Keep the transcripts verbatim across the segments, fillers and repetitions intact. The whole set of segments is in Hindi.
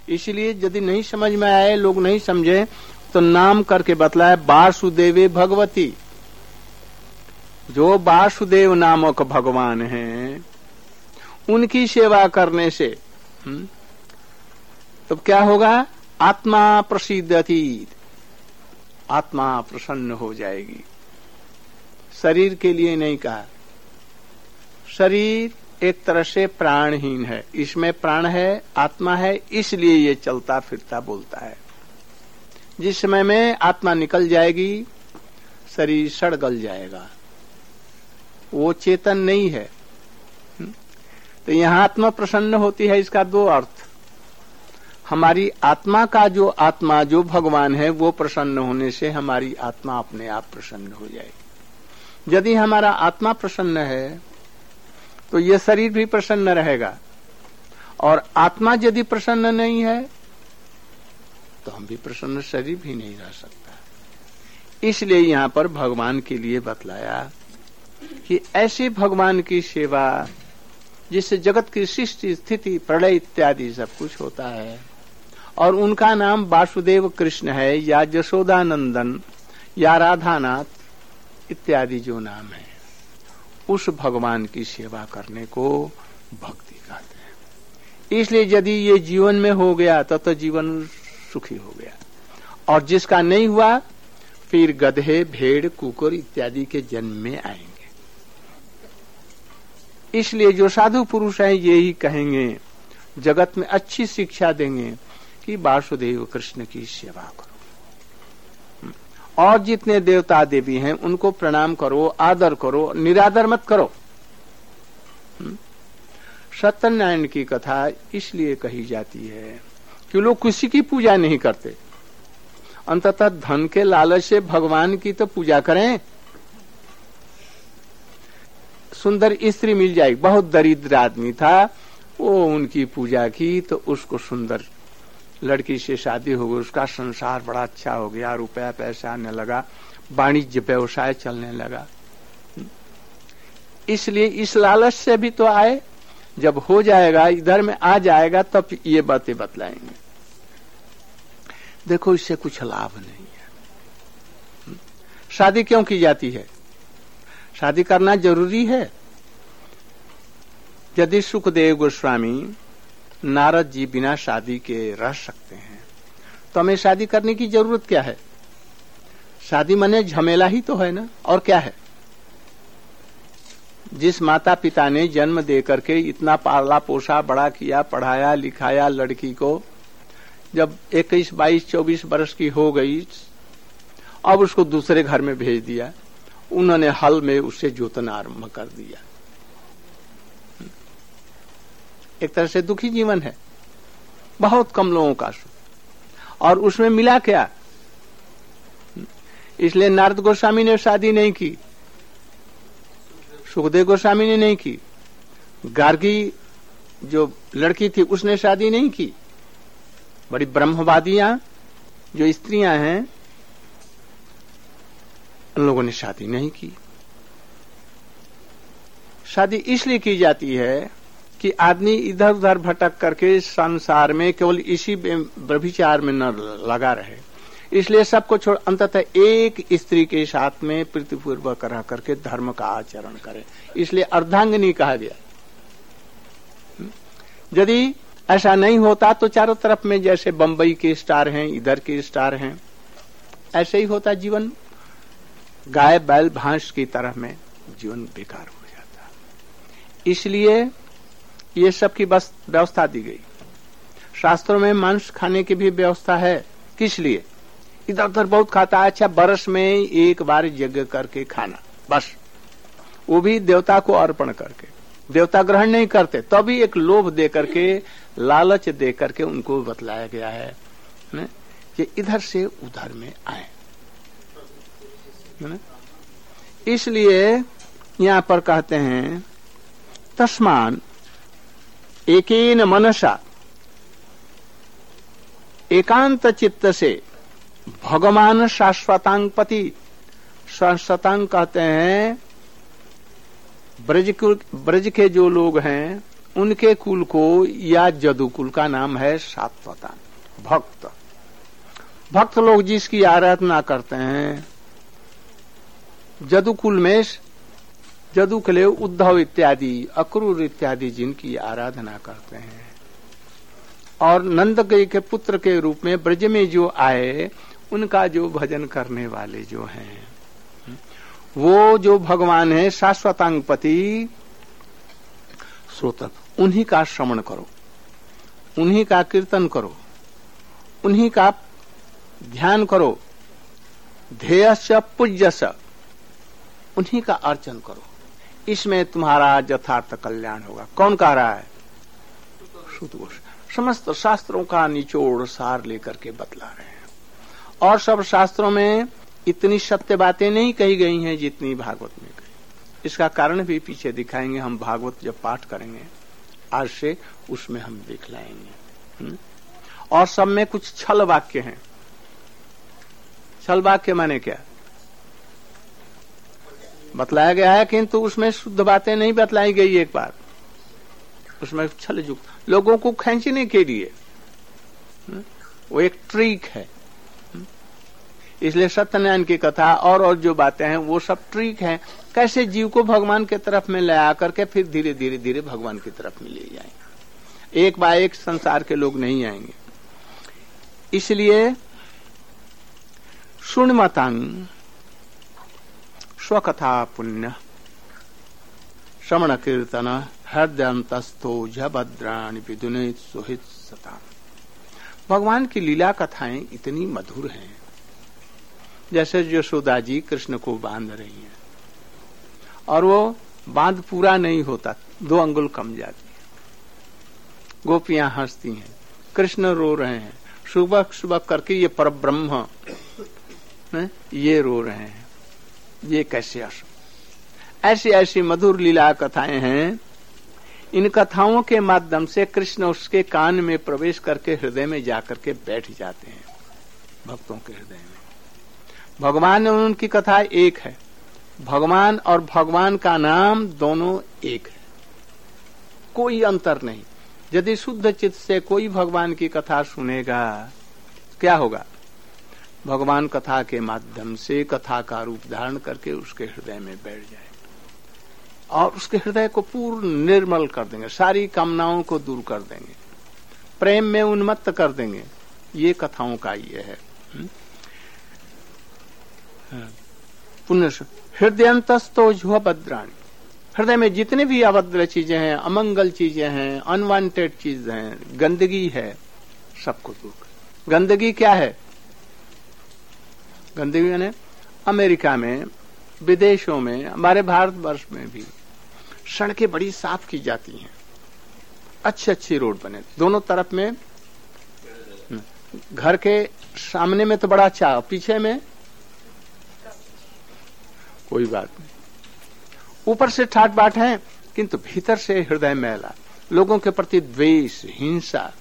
इसलिए यदि नहीं समझ में आए, लोग नहीं समझे, तो नाम करके बतलाए वासुदेवे भगवती। जो वासुदेव नामक भगवान हैं, उनकी सेवा करने से हुँ? तो क्या होगा? आत्मा प्रसिद्धति, आत्मा प्रसन्न हो जाएगी। शरीर के लिए नहीं कहा। शरीर एक तरह से प्राणहीन है, इसमें प्राण है, आत्मा है, इसलिए ये चलता फिरता बोलता है। जिस समय में आत्मा निकल जाएगी, शरीर सड़ गल जाएगा, वो चेतन नहीं है। तो यहां आत्मा प्रसन्न होती है, इसका दो अर्थ। हमारी आत्मा का जो आत्मा जो भगवान है, वो प्रसन्न होने से हमारी आत्मा अपने आप प्रसन्न हो जाएगी। यदि हमारा आत्मा प्रसन्न है तो ये शरीर भी प्रसन्न रहेगा, और आत्मा यदि प्रसन्न नहीं है तो हम भी प्रसन्न शरीर भी नहीं रह सकता। इसलिए यहां पर भगवान के लिए बतलाया कि ऐसे भगवान की सेवा जिससे जगत की सृष्टि स्थिति प्रलय इत्यादि सब कुछ होता है, और उनका नाम वासुदेव कृष्ण है, या यशोदानंदन, या राधानाथ इत्यादि जो नाम है, उस भगवान की सेवा करने को भक्ति कहते हैं। इसलिए यदि ये जीवन में हो गया तब तो जीवन सुखी हो गया, और जिसका नहीं हुआ फिर गधे, भेड़, कुकुर इत्यादि के जन्म में आएंगे। इसलिए जो साधु पुरुष हैं ये ही कहेंगे, जगत में अच्छी शिक्षा देंगे कि वासुदेव कृष्ण की सेवा करो, और जितने देवता देवी हैं उनको प्रणाम करो, आदर करो, निरादर मत करो। सत्यनारायण की कथा इसलिए कही जाती है कि लोग किसी की पूजा नहीं करते, अंततः धन के लालच से भगवान की तो पूजा करें। सुंदर स्त्री मिल जाएगी, बहुत दरिद्र आदमी था, वो उनकी पूजा की तो उसको सुंदर लड़की से शादी हो गई, उसका संसार बड़ा अच्छा हो गया, रुपया पैसा आने लगा, वाणिज्य व्यवसाय चलने लगा। इसलिए इस लालच से भी तो आए, जब हो जाएगा, इधर में आ जाएगा, तब ये बातें बतलाएंगे। देखो इससे कुछ लाभ नहीं है। शादी क्यों की जाती है? शादी करना जरूरी है। यदि सुखदेव गोस्वामी, नारद जी बिना शादी के रह सकते हैं तो हमें शादी करने की जरूरत क्या है? शादी माने झमेला ही तो है ना, और क्या है? जिस माता पिता ने जन्म दे करके इतना पाला पोसा, बड़ा किया, पढ़ाया लिखाया लड़की को, जब इक्कीस बाईस चौबीस वर्ष की हो गई, अब उसको दूसरे घर में भेज दिया, उन्होंने हल में उसे जोतना आरंभ कर दिया। एक तरह से दुखी जीवन है, बहुत कम लोगों का सुख, और उसमें मिला क्या? इसलिए नारद गोस्वामी ने शादी नहीं की, सुखदेव गोस्वामी ने नहीं की, गार्गी जो लड़की थी उसने शादी नहीं की, बड़ी ब्रह्मवादियां जो स्त्रियां हैं उन लोगों ने शादी नहीं की। शादी इसलिए की जाती है कि आदमी इधर उधर भटक करके संसार में केवल इसी व्यभिचार में न लगा रहे, इसलिए सबको छोड़ अंततः एक स्त्री के साथ में प्रीतिपूर्वक रह करके धर्म का आचरण करे, इसलिए अर्धांगिनी कहा गया। यदि ऐसा नहीं होता तो चारों तरफ में जैसे बंबई के स्टार हैं, इधर के स्टार हैं, ऐसे ही होता जीवन, गाय बैल भैंस की तरह में जीवन बेकार हो जाता। इसलिए ये सब की बस व्यवस्था दी गई। शास्त्रों में मांस खाने की भी व्यवस्था है। किस लिए? इधर उधर बहुत खाता है, अच्छा बरस में एक बार यज्ञ करके खाना, बस, वो भी देवता को अर्पण करके। देवता ग्रहण नहीं करते, तो भी एक लोभ दे करके, लालच दे करके उनको बतलाया गया है ने? कि इधर से उधर में आए। इसलिए यहां पर कहते हैं तस्मान एकेन मनसा, एकांत चित्त से भगवान शाश्वतांग पति, शाश्वतांग कहते हैं ब्रज ब्रज के जो लोग हैं उनके कुल को या जदुकुल का नाम है सात्वतांग भक्त। भक्त लोग जिसकी आराधना करते हैं, जदुकुल में जदु के लिए उद्धव इत्यादि अक्रूर इत्यादि जिनकी आराधना करते हैं, और नंद के पुत्र के रूप में ब्रज में जो आए उनका जो भजन करने वाले जो हैं, वो जो भगवान है शाश्वतांग पति श्रोत, उन्हीं का श्रवण करो, उन्हीं का कीर्तन करो, उन्हीं का ध्यान करो, ध्येयस्य पूज्यस्य, उन्हीं का अर्चन करो, इसमें तुम्हारा यथार्थ कल्याण होगा। कौन कह रहा है? श्रुत घोष समस्त शास्त्रों का निचोड़ सार लेकर के बतला रहे हैं, और सब शास्त्रों में इतनी सत्य बातें नहीं कही गई हैं जितनी भागवत में कही। इसका कारण भी पीछे दिखाएंगे, हम भागवत जब पाठ करेंगे आज से, उसमें हम देख लाएंगे। और सब में कुछ छल वाक्य हैं। छल वाक्य माने क्या? बतलाया गया है किंतु उसमें शुद्ध बातें नहीं बतलाई गई। एक बार उसमें छल युक्त लोगों को खींचने के लिए, वो एक ट्रिक है। इसलिए सत्यनारायण की कथा और और जो बातें हैं वो सब ट्रिक है, कैसे जीव को भगवान के तरफ में ले आकर के फिर धीरे धीरे धीरे भगवान की तरफ में ले जाएंगे। एक बार एक संसार के लोग नहीं आएंगे। इसलिए शृण्वतांग स्वकथा पुण्य श्रवण कीर्तन हृदयंतस्थो भद्राणि विदुनेत सुहित सता। भगवान की लीला कथाएं इतनी मधुर हैं, जैसे यशोदा जी कृष्ण को बांध रही हैं और वो बांध पूरा नहीं होता, दो अंगुल कम जाती है, गोपियां हंसती हैं, कृष्ण रो रहे हैं, सुबह सुबह करके ये परब्रह्म ये रो रहे हैं, ये कैसे असम। ऐसी ऐसी मधुर लीला कथाएं हैं। इन कथाओं के माध्यम से कृष्ण उसके कान में प्रवेश करके हृदय में जाकर के बैठ जाते हैं, भक्तों के हृदय में। भगवान और उनकी कथा एक है, भगवान और भगवान का नाम दोनों एक है, कोई अंतर नहीं। यदि शुद्ध चित्त से कोई भगवान की कथा सुनेगा, क्या होगा? भगवान कथा के माध्यम से कथा का रूप धारण करके उसके हृदय में बैठ जाए और उसके हृदय को पूर्ण निर्मल कर देंगे, सारी कामनाओं को दूर कर देंगे, प्रेम में उन्मत्त कर देंगे। ये कथाओं का ये है। पुण्य हृदयंतस्तो झुआ भद्राणी, हृदय में जितने भी अभद्र चीजें हैं, अमंगल चीजें हैं, अनवांटेड चीजें हैं, गंदगी है, सबको दूर कर। गंदगी क्या है? गंदगी यानी अमेरिका में, विदेशों में, हमारे भारतवर्ष में भी सड़कें बड़ी साफ की जाती हैं, अच्छी अच्छी रोड बने, दोनों तरफ में, घर के सामने में तो बड़ा अच्छा, पीछे में कोई बात नहीं, ऊपर से ठाट बाट है किंतु भीतर से हृदय मैला, लोगों के प्रति द्वेष, हिंसा,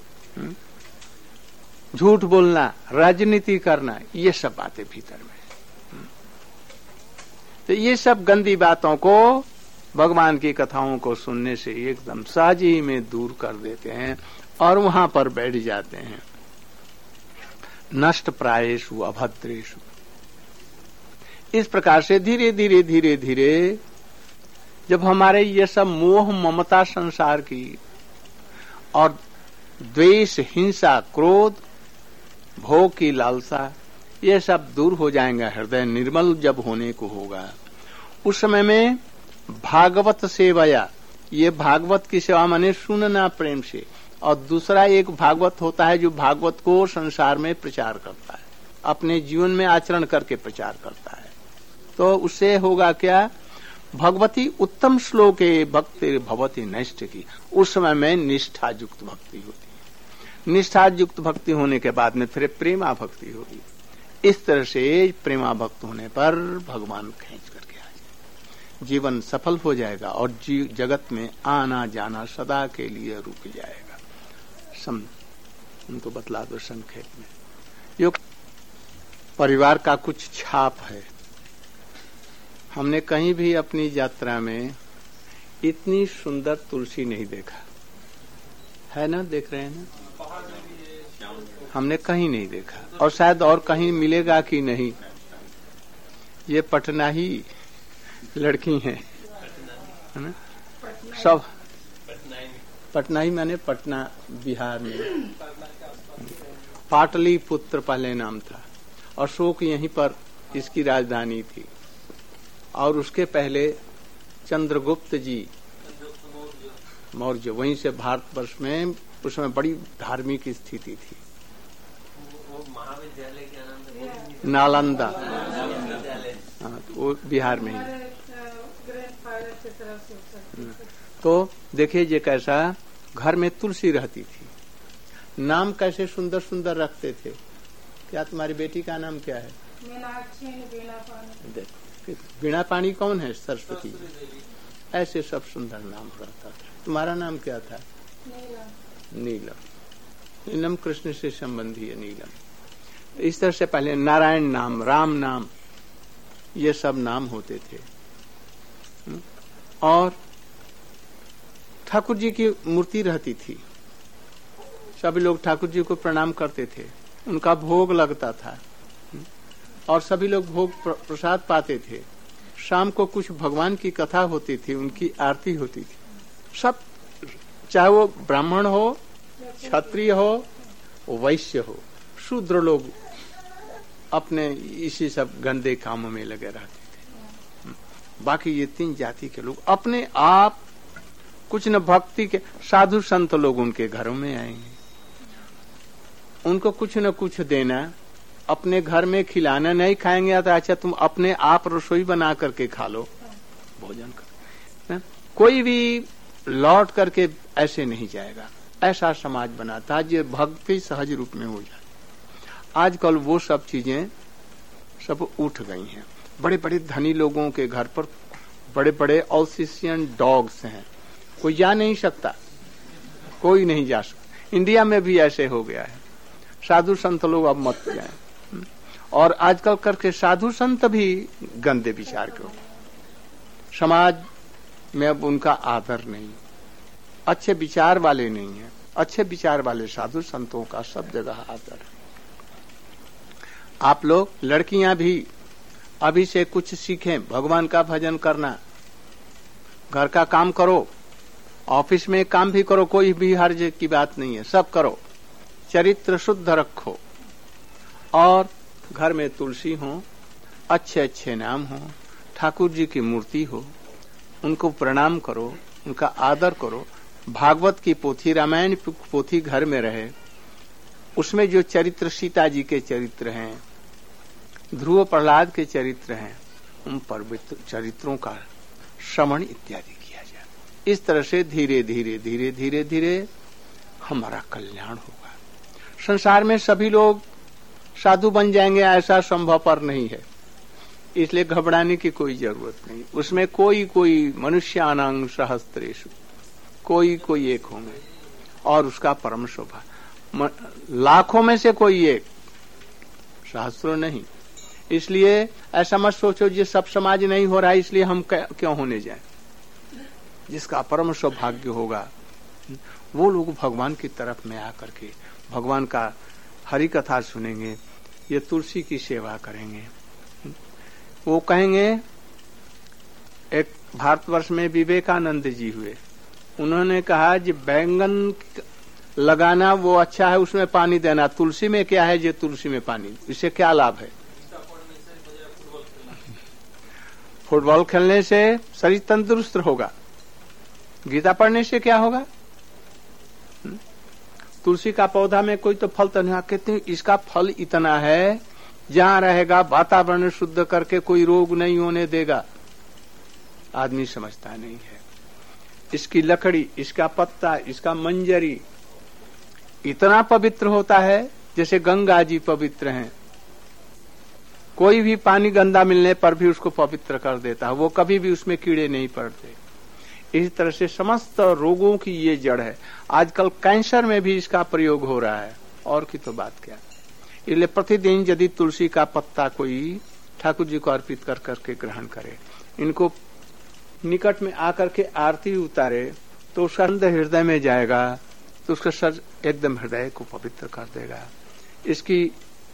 झूठ बोलना, राजनीति करना, ये सब बातें भीतर में। तो ये सब गंदी बातों को भगवान की कथाओं को सुनने से एकदम सहज ही में दूर कर देते हैं और वहां पर बैठ जाते हैं। नष्ट प्रायेषु अभद्रेषु, इस प्रकार से धीरे धीरे धीरे धीरे जब हमारे ये सब मोह ममता संसार की और द्वेष, हिंसा, क्रोध, भोग की लालसा, ये सब दूर हो जाएंगे, हृदय निर्मल जब होने को होगा, उस समय में भागवत सेवया, ये भागवत की सेवा माने सुनना प्रेम से, और दूसरा एक भागवत होता है जो भागवत को संसार में प्रचार करता है, अपने जीवन में आचरण करके प्रचार करता है। तो उससे होगा क्या? भगवती उत्तम श्लोके भक्ति भवती नैष्ठ की, उस समय में निष्ठा युक्त भक्ति होती है। निष्ठा युक्त भक्ति होने के बाद में फिर प्रेमा भक्ति होगी। इस तरह से प्रेमा भक्त होने पर भगवान खींच करके आ जाए, जीवन सफल हो जाएगा और जी जगत में आना जाना सदा के लिए रुक जाएगा। सम उनको बतला दो संक्षेप में। यो परिवार का कुछ छाप है। हमने कहीं भी अपनी यात्रा में इतनी सुंदर तुलसी नहीं देखा है ना, देख रहे हैं ना, हमने कहीं नहीं देखा और शायद और कहीं मिलेगा कि नहीं। ये पटना ही लड़की हैं, है ना, सब पटना ही, मैंने पटना बिहार में, पाटलिपुत्र पहले नाम था, अशोक यहीं पर इसकी राजधानी थी, और उसके पहले चंद्रगुप्त जी मौर्य, वहीं से भारतवर्ष में उसमें बड़ी धार्मिक स्थिति थी। वो महाविद्यालय क्या नाम था? नालंदा, हाँ, वो बिहार में ही। तो देखिए ये कैसा घर में तुलसी रहती थी, नाम कैसे सुंदर सुंदर रखते थे। क्या तुम्हारी बेटी का नाम क्या है? देखो बीणा पानी कौन है? सरस्वती। ऐसे सब सुंदर नाम रहता था। तुम्हारा नाम क्या था? नीलम। नीलम कृष्ण से संबंधी है नीलम। इस तरह से पहले नारायण नाम, राम नाम, ये सब नाम होते थे। और ठाकुर जी की मूर्ति रहती थी, सभी लोग ठाकुर जी को प्रणाम करते थे, उनका भोग लगता था और सभी लोग भोग प्रसाद पाते थे। शाम को कुछ भगवान की कथा होती थी, उनकी आरती होती थी। सब, चाहे वो ब्राह्मण हो, क्षत्रिय हो, वैश्य हो, शूद्र लोग अपने इसी सब गंदे कामों में लगे रहते थे। बाकी ये तीन जाति के लोग अपने आप कुछ न भक्ति के, साधु संत लोग उनके घरों में आएंगे, उनको कुछ न कुछ देना, अपने घर में खिलाना। नहीं खाएंगे तो अच्छा तुम अपने आप रसोई बना करके खा लो, भोजन कर। कोई भी लौट करके ऐसे नहीं जाएगा। ऐसा समाज बनाता है जो भक्ति सहज रूप में हो जाए। आजकल वो सब चीजें सब उठ गई हैं। बड़े बड़े धनी लोगों के घर पर बड़े बड़े ऑल्सिशियन डॉग्स हैं, कोई जा नहीं सकता, कोई नहीं जा सकता। इंडिया में भी ऐसे हो गया है। साधु संत लोग अब मत जाए, और आजकल करके साधु संत भी गंदे विचार के हो। समाज में अब उनका आदर नहीं, अच्छे विचार वाले नहीं है। अच्छे विचार वाले साधु संतों का सब जगह आदर है। आप लोग लड़कियां भी अभी से कुछ सीखें, भगवान का भजन करना, घर का काम करो, ऑफिस में काम भी करो, कोई भी हर्ज की बात नहीं है, सब करो, चरित्र शुद्ध रखो, और घर में तुलसी हो, अच्छे अच्छे नाम हो, ठाकुर जी की मूर्ति हो, उनको प्रणाम करो, उनका आदर करो। भागवत की पोथी, रामायण की पोथी घर में रहे, उसमें जो चरित्र, सीता जी के चरित्र हैं, ध्रुव प्रहलाद के चरित्र हैं, उन पवित्र चरित्रों का श्रवण इत्यादि किया जाए। इस तरह से धीरे धीरे धीरे धीरे धीरे हमारा कल्याण होगा। संसार में सभी लोग साधु बन जाएंगे ऐसा संभव पर नहीं है, इसलिए घबराने की कोई जरूरत नहीं। उसमें कोई कोई मनुष्यानां सहस्त्रेषु, कोई कोई एक होंगे, और उसका परम शोभा। लाखों में से कोई एक, सहस्त्रों नहीं। इसलिए ऐसा मत सोचो ये सब समाज नहीं हो रहा है इसलिए हम क्यों होने जाएं। जिसका परम सौभाग्य होगा वो लोग भगवान की तरफ में आकर के भगवान का हरि कथा सुनेंगे, ये तुलसी की सेवा करेंगे। वो कहेंगे, एक भारतवर्ष में विवेकानंद जी हुए, उन्होंने कहा कि बैंगन लगाना वो अच्छा है, उसमें पानी देना, तुलसी में क्या है जो तुलसी में पानी, इससे क्या लाभ है? फुटबॉल खेलने से शरीर तंदुरुस्त होगा, गीता पढ़ने से क्या होगा? तुलसी का पौधा में कोई तो फल तो नहीं, कहते हैं इसका फल इतना है जहां रहेगा वातावरण शुद्ध करके कोई रोग नहीं होने देगा। आदमी समझता नहीं है। इसकी लकड़ी, इसका पत्ता, इसका मंजरी इतना पवित्र होता है जैसे गंगा जी पवित्र हैं। कोई भी पानी गंदा मिलने पर भी उसको पवित्र कर देता है, वो कभी भी उसमें कीड़े नहीं पड़ते। इसी तरह से समस्त रोगों की ये जड़ है। आजकल कैंसर में भी इसका प्रयोग हो रहा है, और की तो बात क्या। इसलिए प्रतिदिन यदि तुलसी का पत्ता कोई ठाकुर जी को अर्पित कर करके ग्रहण करे, इनको निकट में आकर के आरती उतारे तो उसका अंदर हृदय में जाएगा तो उसका सर एकदम हृदय को पवित्र कर देगा। इसकी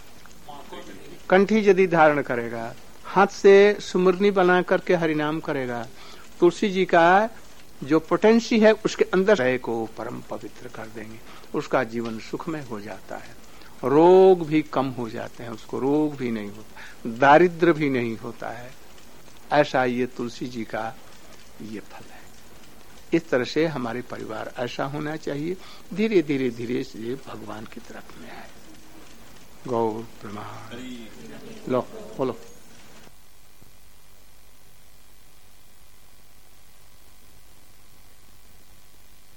कंठी यदि धारण करेगा, हाथ से सुमरनी बना करके हरिनाम करेगा, तुलसी जी का जो पोटेंसी है उसके अंदर हृदय को परम पवित्र कर देंगे, उसका जीवन सुखमय हो जाता है, रोग भी कम हो जाते हैं, उसको रोग भी नहीं होता, दारिद्र भी नहीं होता है। ऐसा ये तुलसी जी का ये फल है। इस तरह से हमारे परिवार ऐसा होना चाहिए, धीरे धीरे धीरे से भगवान की तरफ में आए। गौर प्रमाण। लो बोलो।